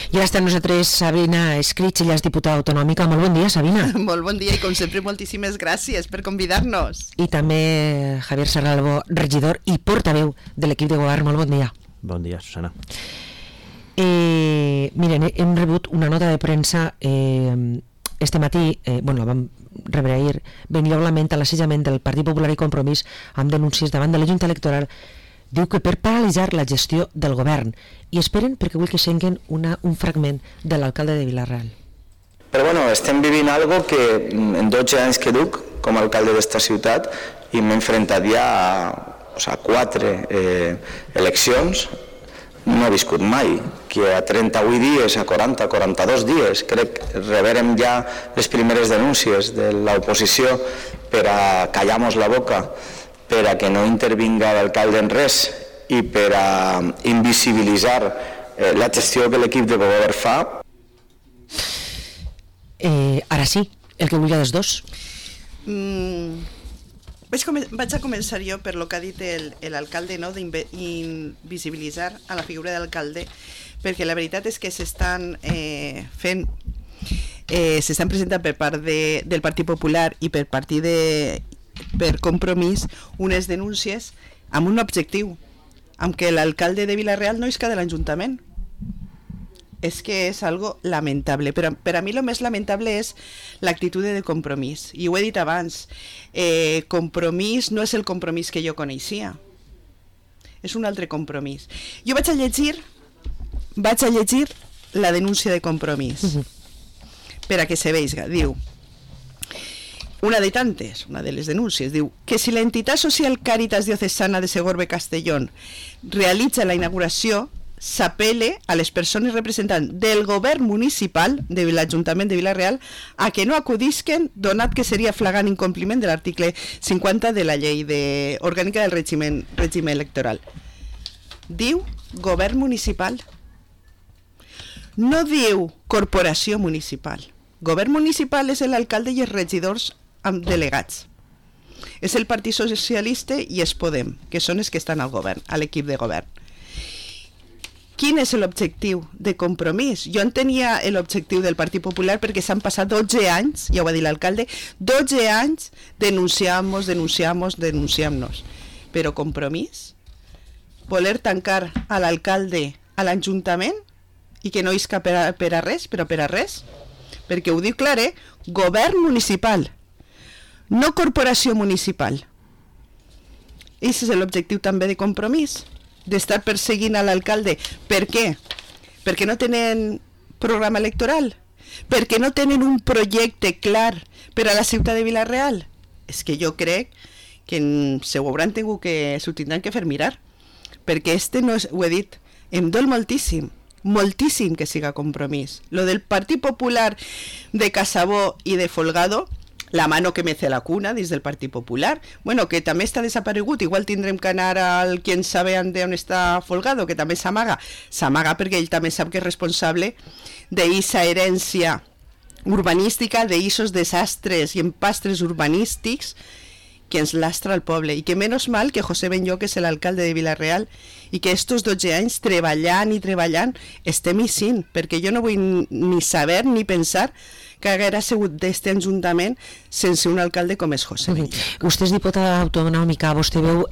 I ara està amb nosaltres Sabina Escrig, ella és diputada autonòmica. Molt bon dia, Sabina. Molt bon dia i com sempre moltíssimes gràcies per convidar-nos. I també Javier Serralbo, regidor i portaveu de l'equip de govern. Molt bon dia. Bon dia, Susana. Miren, hem rebut una nota de premsa este matí, la vam rebre ahir, venia un lament a l'assejament del Partit Popular i Compromís amb denúncies davant de la Junta Electoral. Diu que per paralitzar la gestió del govern, i esperen perquè vull que senguen un fragment de l'alcalde de Vila-real. Però bueno, estem vivint algo que en 12 anys que duc com a alcalde d'esta ciutat i m'he enfrontat ja a 4 eleccions. No he viscut mai, que a 38 dies, a 40, 42 dies, crec que reberem ja les primeres denúncies de l'oposició per a callar-nos la boca, per a que no intervinga l'alcalde en res i per a invisibilitzar la gestió que l'equip de govern fa. Ara sí, el que vulgui dels dos. Vaig a començar jo per lo que ha dit l'alcalde, no? D'invisibilitzar a la figura d'alcalde, perquè la veritat és que s'estan presentant per part del Partit Popular i per Compromís unes denúncies amb un objectiu, amb que l'alcalde de Vila-real no isca de l'Ajuntament. És que és algo lamentable, però per a mi el més lamentable és l'actitud de Compromís, i ho he dit abans. Compromís no és el Compromís que jo coneixia, és un altre Compromís. Jo vaig a llegir la denúncia de Compromís per a que se veiga. Diu, una de tantes, una de les denúncies, diu que si la entitat social Càritas Diocesana de Segorbe-Castellón realitza la inauguració, s'apel·le a les persones representants del govern municipal de l'Ajuntament de Vila-real a que no acudisquen, donat que seria flagrant incompliment de l'article 50 de la llei orgànica del règim electoral. Diu govern municipal. No diu corporació municipal. Govern municipal és l'alcalde i els regidors amb delegats. És el Partit Socialista i és Podem, que són els que estan al govern, a l'equip de govern. Quin és l'objectiu de Compromís? Jo entenia l'objectiu del Partit Popular perquè s'han passat 12 anys, ja ho va dir l'alcalde, 12 anys denunciamos. Però Compromís? Voler tancar a l'alcalde a l'Ajuntament i que no isca per a res, però per a res? Perquè ho diu clar, govern municipal, no corporació municipal. Aquest és l'objectiu també de Compromís, d'estar perseguint a l'alcalde. Per què? Perquè no tenen programa electoral, perquè no tenen un projecte clar per a la ciutat de Vila-real. És que jo crec que s'ho tindran que fer mirar, perquè no és, ho he dit, em dol moltíssim que siga Compromís. Lo del Partit Popular de Casabó i de Folgado, la mano que mece la cuna dins del Partit Popular, bueno, que també està desaparegut, igual tindrem que anar al quien sabe on està Folgado, que també s'amaga perquè ell també sap que és responsable d'eixa herència urbanística, d'eixos desastres i empastres urbanístics que ens lastra el poble, i que menys mal que José Benlloc és l'alcalde de Vila-real i que estos 12 anys treballant estem ixint, perquè jo no vull ni saber ni pensar que haguera sigut d'este Ajuntament sense un alcalde com és José Benlloc. Vostè és diputada autonòmica, vostè veu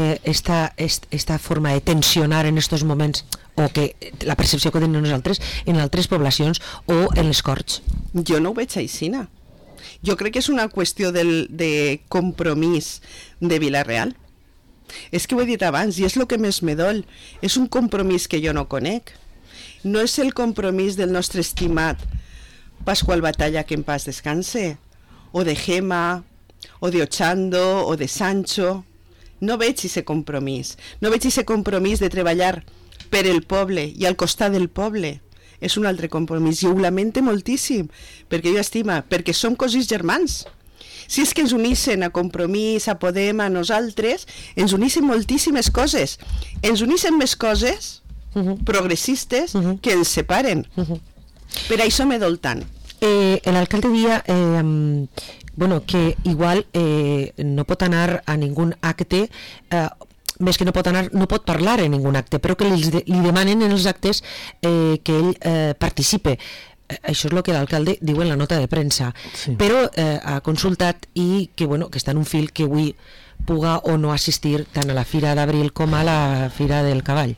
esta forma de tensionar en estos moments, o que la percepció que tenim nosaltres en altres poblacions o en les Corts? Jo no ho veig aixina. Jo crec que és una qüestió de Compromís de Vila-real. És que ho he dit abans, i és el que més me dol. És un Compromís que jo no conec. No és el Compromís del nostre estimat Pascual Batalla, que en paz descanse, o de Gema, o de Ochando, o de Sancho. No veig aquest compromís. No veig aquest compromís de treballar per el poble i al costat del poble. És un altre compromís, i ho lamente moltíssim, perquè jo estima, perquè som cosins germans. Si és que ens uneixen a Compromís, a Podem, a nosaltres, ens uneixen moltíssimes coses. Ens uneixen més coses progressistes que ens separen. Per això me dol tant. L'alcalde dia que igual no pot anar a ningun acte més que no pot parlar en ningun acte, però que li demanen en els actes que ell participe. Això és el que l'alcalde diu en la nota de premsa, però ha consultat i que està en un fil que avui puga o no assistir tant a la Fira d'Abril com a la Fira del Cavall.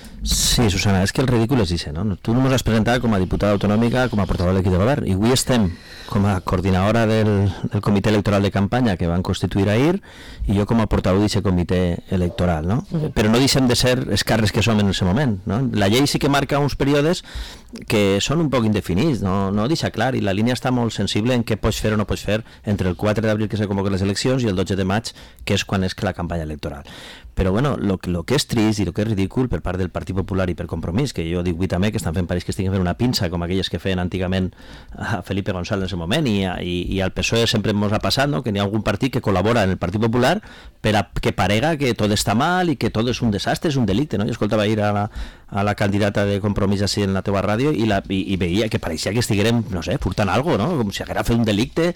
Sí, Susana, és que el ridícul és això, no? Tu no has presentat com a diputada autonòmica, com a portaveu de l'equip de govern, i avui estem com a coordinadora del comitè electoral de campanya que van constituir ahir, i jo com a portaveu d'aquest comitè electoral, no? Però no deixem de ser els càrrecs que som en aquest moment, no? La llei sí que marca uns períodes que són un poc indefinits, no deixa clar, i la línia està molt sensible en què pots fer o no pots fer entre el 4 d'abril que se convoquen les eleccions i el 12 de maig, que és quan és la campanya electoral. Però bueno, lo que és trist i el que és ridícul per part del Partit Popular i per Compromís, que jo dic avui també que estan fent pareix que estiguin fent una pinça com aquelles que feien antigament a Felipe González en ese moment, i al PSOE sempre ens ha passat, no? Que n'hi ha algun partit que col·labora en el Partit Popular per a que parega que tot està mal i que tot és un desastre, és un delicte, no? Jo escoltava ahir a la candidata de Compromís així en la teva ràdio i veia que pareixia que estiguérem, no sé, furtant algo, no? Com si haguera fet un delicte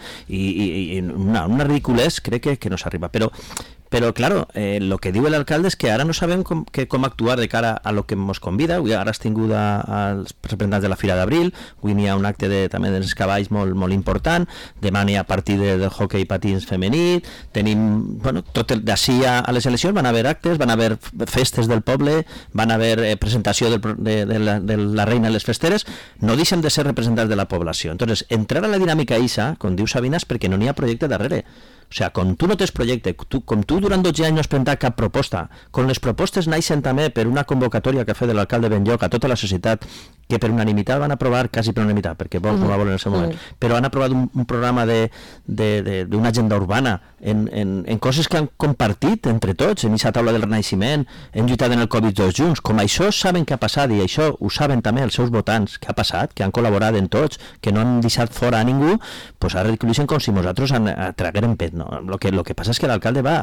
i una ridiculez crec que no s'arriba, però claro, lo que diu l'alcalde és que ara no sabem com actuar de cara a lo que ens convida. Ara has tingut als representants de la Fira d'Abril, avui n'hi ha un acte també dels cavalls molt important, demà n'hi ha partit del hoquei patins femení, tenim, tot d'ací a les eleccions van haver actes, van haver festes del poble, van haver presentació de la reina de les festeres, no deixem de ser representants de la població. Entonces, entrar a la dinàmica ISA, com diu Sabina, és perquè no n'hi ha projecte darrere. O sea, com tu no tens projecte, com tu durant 12 anys no has presentat cap proposta, com les propostes naixen també per una convocatòria que ha fet l'alcalde Benlloc a tota la societat, que per unanimitat van aprovar, quasi per unanimitat, perquè vol no la volen en el seu moment, però han aprovat un programa d'una agenda urbana en coses que han compartit entre tots, en aquesta taula del Renaixement, hem lluitat en el Covid tots junts. Com això saben què ha passat, i això ho saben també els seus votants, què ha passat, que han col·laborat en tots, que no han deixat fora a ningú, doncs ara ridiculitzen com si nosaltres traguérem pet. No? Lo que passa és que l'alcalde va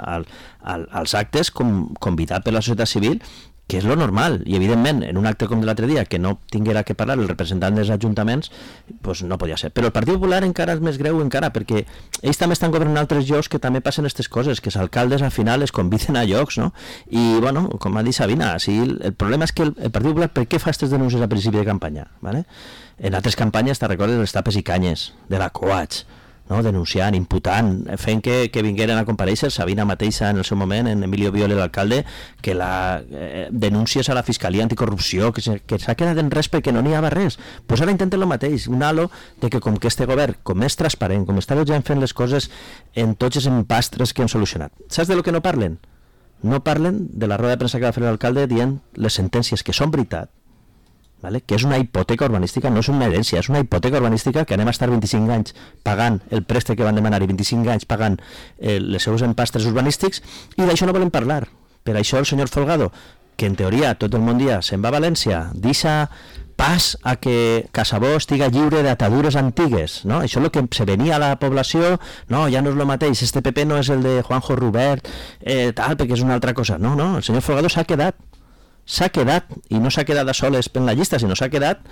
als actes convidat per la societat civil, que és lo normal, i evidentment en un acte com de l'altre dia que no tinguera que parlar el representant dels ajuntaments, pues no podia ser. Però el Partit Popular encara és més greu encara, perquè ells també estan governant altres llocs que també passen aquestes coses, que els alcaldes al final es conviden a llocs, no? I bueno, com ha dit Sabina, el problema és que el Partit Popular per què fa aquestes denúncies a principi de campanya, ¿vale? En altres campanyes te recordes les tapes i canyes de la Coats, no? Denunciant, imputant, fent que vingueren a comparèixer, Sabina mateixa en el seu moment, en Emilio Viole, l'alcalde, que la denúncies a la Fiscalia Anticorrupció, que s'ha quedat en res perquè no n'hi havia res. Pues ara intenten el mateix, un halo de que com que este govern, com és transparent, com està ja fent les coses en tots els empastres que han solucionat. Saps de lo que no parlen? No parlen de la roda de premsa que va fer l'alcalde dient les sentències que són veritat, ¿vale? Que és una hipoteca urbanística, no és una herència, és una hipoteca urbanística que anem a estar 25 anys pagant el préstec que van demanar i 25 anys pagant les seus empastres urbanístics, i d'això no volem parlar. Per això el senyor Folgado, que en teoria tot el món dia se'n va a València, deixa pas a que Casabó estiga lliure d'atadures antigues, no? Això és el que se venia a la població, no, ja no és el mateix, este PP no és el de Juanjo Rubert, tal, perquè és una altra cosa. No, el senyor Folgado s'ha quedat, i no s'ha quedat a soles en la llista, sinó s'ha quedat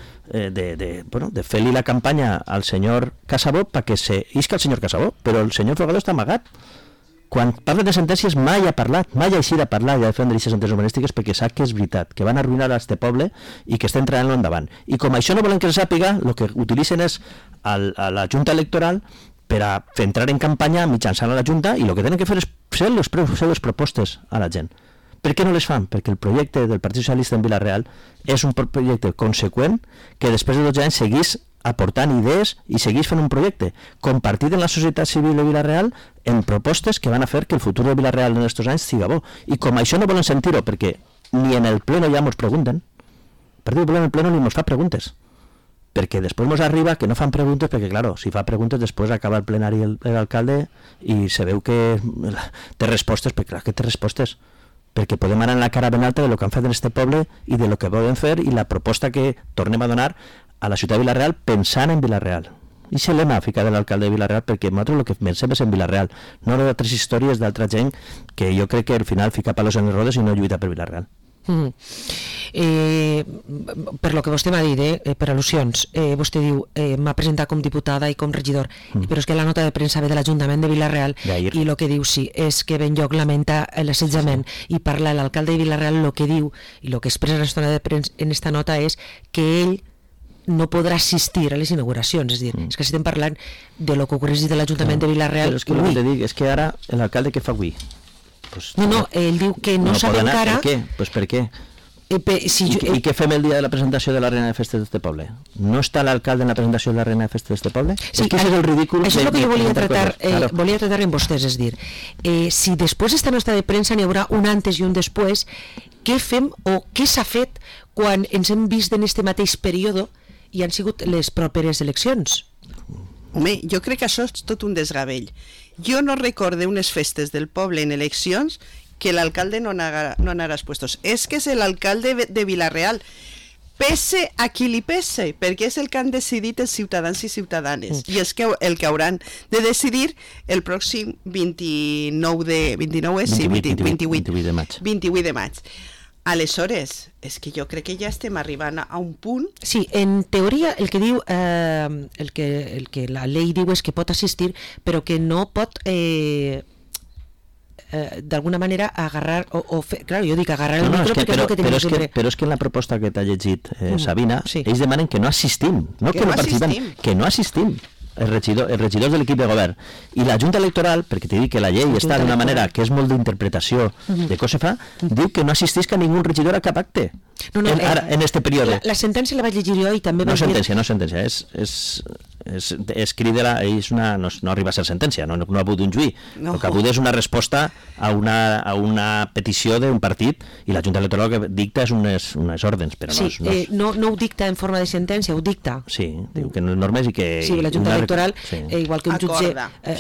de fer-li la campanya al senyor Casabó perquè isca el senyor Casabó, però el senyor Folgado està amagat. Quan parla de sentències mai ha parlat, mai ha eixit a parlar i a defendre aquestes sentències urbanístiques, perquè sap que és veritat, que van arruïnar a este poble i que estem treballant-lo endavant. I com això no volen que se sàpiga, el que utilitzen és a la Junta Electoral per a entrar en campanya mitjançant a la Junta, i el que tenen que fer és fer les propostes a la gent. Per què no les fan? Perquè el projecte del Partit Socialista en Vila-real és un projecte conseqüent que després de 12 anys seguís aportant idees i seguís fent un projecte compartit en la societat civil de Vila-real en propostes que van a fer que el futur de Vila-real en aquests anys siga bo. I com això no volen sentir-ho, perquè ni en el pleno ja ens pregunten, el Partit Popular en el pleno ni ens fa preguntes, perquè després ens arriba que no fan preguntes, perquè claro, si fa preguntes després acaba el plenari l'alcalde i se veu que té respostes, perquè clar que té respostes, perquè podem anar en la cara ben alta de lo que han fet en este poble i de lo que volen fer i la proposta que tornem a donar a la ciutat de Vila-real pensant en Vila-real. I se l'hem ficat de l'alcalde de Vila-real perquè nosaltres el que pensem és en Vila-real, no d'altres històries d'altra gent que jo crec que al final fica palos en les rodes i no lluita per Vila-real. Per lo que vostè m'ha dit, per al·lusions, vostè diu, m'ha presentat com diputada i com regidor, però és que la nota de premsa ve de l'Ajuntament de Vila-real i el que diu, sí, és que Benlloc lamenta l'assetjament i parla l'alcalde de Vila-real, el que diu i el que expressa en esta nota és que ell no podrà assistir a les inauguracions, és a dir, és que estem parlant de lo que ocorreix de l'Ajuntament de Vila-real. Però és que el que te dic és que ara l'alcalde què fa avui? Pues, no, ell diu que no sap encara... Per què? Pues per què? I què fem el dia de la presentació de la Reina de Festes d'este poble? No està l'alcalde en la presentació de la Reina de Festes d'este poble? Sí, és que és el ridícul... Això és el que jo volia tratar amb vostès, és dir, si després d'esta nota de premsa n'hi haurà un antes i un després, què fem o què s'ha fet quan ens hem vist en este mateix període i han sigut les properes eleccions? Home, jo crec que això és tot un desgavell. Jo no recorde unes festes del poble en eleccions que l'alcalde no anara als puestos. És que és l'alcalde de Vila-real. Pese a qui li pese, perquè és el que han decidit els ciutadans i ciutadanes. I és que el que hauran de decidir el pròxim 28 de maig. Aleshores, és que jo crec que ja estem arribant a un punt... Sí, en teoria el que diu, el que la llei diu és que pot assistir, però que no pot... d'alguna manera agarrar o fer, clar, jo dic agarrar el micro perquè és el que tenim sempre. Però és que en la proposta que t'ha llegit Sabina, ells demanen que no assistim, no que no participem, que no assistim els regidors de l'equip de govern i la Junta Electoral, perquè t'he dit que la llei està d'una manera que és molt d'interpretació de què se fa, diu que no assistisca ningú regidor a cap acte en este període. La sentència la vaig llegir jo i també no sentència, és crida, no arriba a ser sentència, no ha hagut un juí, el que ha hagut és una resposta a una petició d'un partit i la Junta Electoral que dicta és unes ordens, però no ho dicta en forma de sentència, ho dicta. Sí, diu que no és normes i que... Sí, la Junta Electoral, igual que un jutge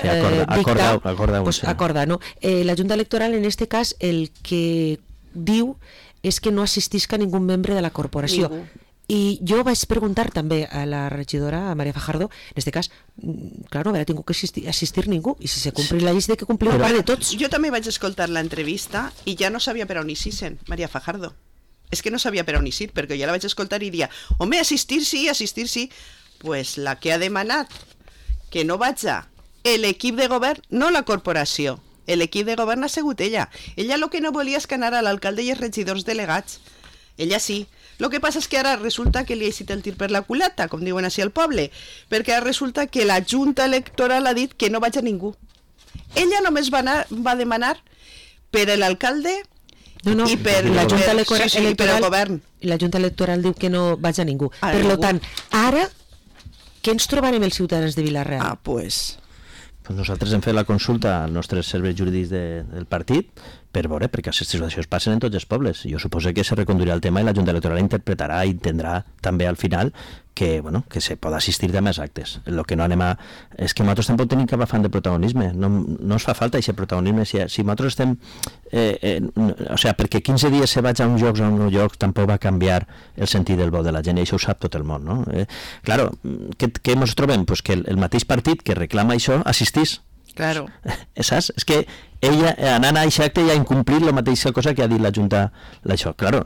acorda, no? La Junta Electoral en este cas el que diu és que no assistisca ningú membre de la corporació. I jo vaig preguntar també a la regidora, a María Fajardo, en este cas, clar, no haurà tingut que assistir ningú, i si se complir la llei de que complir part de tots. Jo també vaig escoltar l'entrevista i ja no sabia per on hi sisen, María Fajardo. És que no sabia per on hi sir, perquè jo la vaig escoltar i dia, home, assistir sí. Pues la que ha demanat que no vaja l'equip de govern, no la corporació. L'equip de govern ha sigut ella. Ella el que no volia és que anara l'alcalde i els regidors delegats. Ella sí. El que passa és que ara resulta que li ha eixit el tir per la culata, com diuen així al poble, perquè ara resulta que la Junta Electoral ha dit que no vaja ningú. Ella només va demanar per l'alcalde i per la Junta Electoral, per el govern. La Junta Electoral diu que no vaja ningú. Per tant, ara, què ens trobarem els ciutadans de Vila-real? Pues nosaltres hem fet la consulta als nostres serveis jurídics del partit per veure, perquè aquestes situacions passen en tots els pobles. Jo suposo que se reconduirà el tema i la Junta Electoral interpretarà i entendrà també al final que se pot assistir a més actes. El que no anem a... És que nosaltres tampoc tenim cap afany de protagonisme. No ens fa falta aquest protagonisme. Si nosaltres estem... o sigui, perquè 15 dies se vaig a un lloc o a un lloc tampoc va canviar el sentit del vot de la gent, i això ho sap tot el món, no? Claro, què ens trobem? Pues que el mateix partit que reclama això assistís. Claro. Saps? És que ella, anant a aquest acte, ja ha incomplit la mateixa cosa que ha dit la Junta. Això, claro,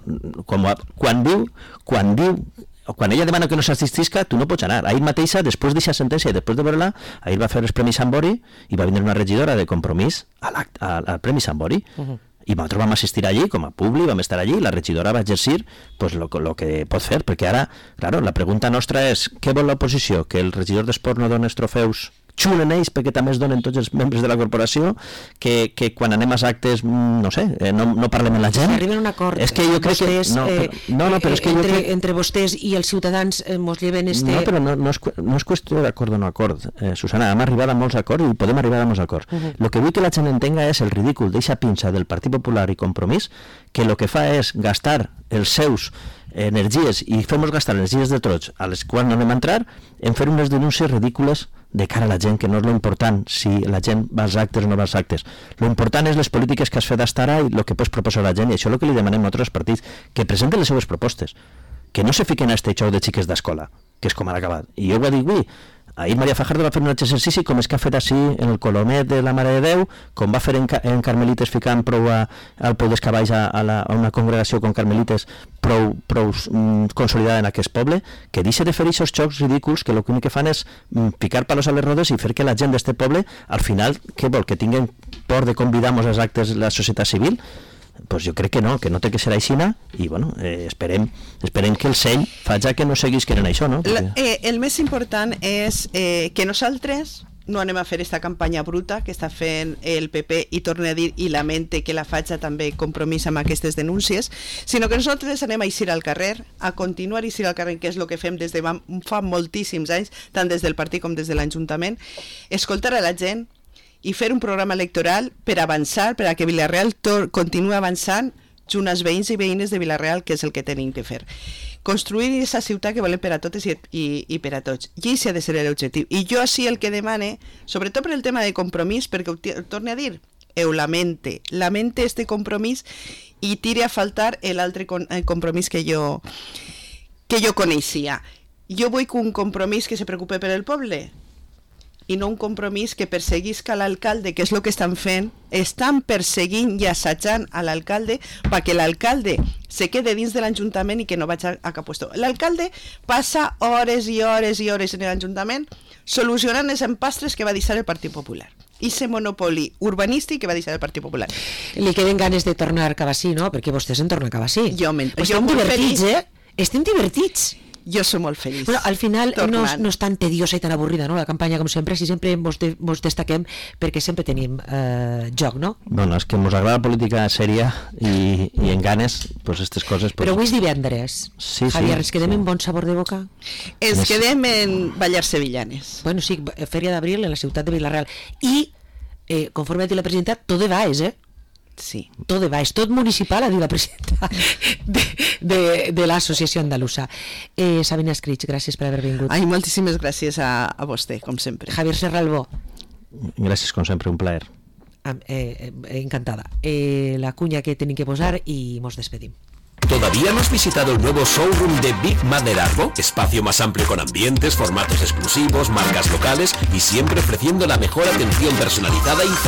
quan ella demana que no s'assistisca, tu no pots anar. Ahir mateixa, després d'aquesta sentència i després de veure-la, ahir va fer els Premis Sambori i va vindre una regidora de Compromís al Premi Sambori. I nosaltres vam assistir allí, com a públic, vam estar allí, i la regidora va exercir lo que pot fer, perquè ara, claro, la pregunta nostra és què vol l'oposició? Que el regidor d'Esport no doni els trofeus xulen ells perquè també es donen tots els membres de la corporació, que quan anem als actes, no sé, no parlem amb la gent. Arriben a un acord. És que jo crec que... però és que entre vostès i els ciutadans mos lleven este... No, però no és qüestió d'acord o no acord. Susana, hem arribat a molts acords i podem arribar a molts acords. El que vull que la gent entenga és el ridícul d'eixa pinça del Partit Popular i Compromís, que el que fa és gastar els seus energies i fer-nos gastar energies de tots a les quals no anem a entrar en fer unes denúncies ridícules de cara a la gent, que no és l'important si la gent va als actes o no va als actes. L'important és les polítiques que has fet fins ara i el que pots proposar a la gent, i això és el que li demanem a altres partits, que presenten les seves propostes, que no se fiquen a este xou de xiques d'escola, que és com han acabat. I jo ho dic avui, ahir María Fajardo va fer un exercici com és que ha fet així en el Colomet de la Mare de Déu, com va fer en Carmelites ficant prou al peu dels cavalls a una congregació con carmelites prou consolidada en aquest poble, que deixi de fer aquests xocs ridículs que l'únic que fan és picar palos a les rodes i fer que la gent d'este poble, al final, què vol? Que tinguin por de convidar-nos als actes de la societat civil? Pues jo crec que no té que ser aixina i bueno, esperem que el seny faci que no seguís querent això, no? El més important és que nosaltres no anem a fer aquesta campanya bruta que està fent el PP i torna a dir i lamente que la faig també compromís amb aquestes denúncies, sinó que nosaltres anem a eixir al carrer, a continuar a eixir al carrer, que és el que fem des de fa moltíssims anys, tant des del partit com des de l'Ajuntament, escoltar a la gent i fer un programa electoral per avançar, per a que Vila-real continuï avançant junt als veïns i veïnes de Vila-real, que és el que tenim que fer. Construir aquesta ciutat que volem per a totes i per a tots. I això ha de ser l'objectiu. I jo així el que demane, sobretot per el tema de compromís, perquè ho torne a dir, lamente este compromís i tire a faltar l'altre compromís que jo coneixia. Jo vull un compromís que se preocupe per el poble i no un compromís que perseguisca l'alcalde, que és el que estan fent, estan perseguint i assajant a l'alcalde perquè l'alcalde se quede dins de l'Ajuntament i que no vagi a cap lloc. L'alcalde passa hores i hores i hores en l'Ajuntament solucionant els empastres que va deixar el Partit Popular. I ese monopoli urbanístic que va deixar el Partit Popular. Li queden ganes de tornar a Cabassí, no? Perquè vostès en tornen a Cabassí. Estem divertits, Estem divertits. Jo soc molt feliç. Bueno, al final no és tan tediosa i tan avorrida, no? La campanya, com sempre, si sempre mos destaquem perquè sempre tenim joc, no? Bueno, és que mos agrada la política sèria i en ganes, pues, aquestes coses... Pues... Però avui és divendres. Sí, Javier, ens quedem en bon sabor de boca? Ens quedem en ballar sevillanes. Bueno, sí, Fèria d'Abril en la ciutat de Vila-real. I, conforme ha dit la presidenta, tot de baix, Sí. Tot de baix, tot municipal, ha dit la presidenta de l'associació andalusa. Sabina Escrits, gràcies per haver vingut. Ai, moltíssimes gràcies a vostè, com sempre. Javier Serralbó. Gràcies, com sempre, un plaer. Encantada. La cuña que tenim que posar i mos despedim. ¿Todavía no has visitado el nuevo showroom de Big Mother Arbo? Espacio más amplio con ambientes, formatos exclusivos, marcas locales y siempre ofreciendo la mejor atención personalizada y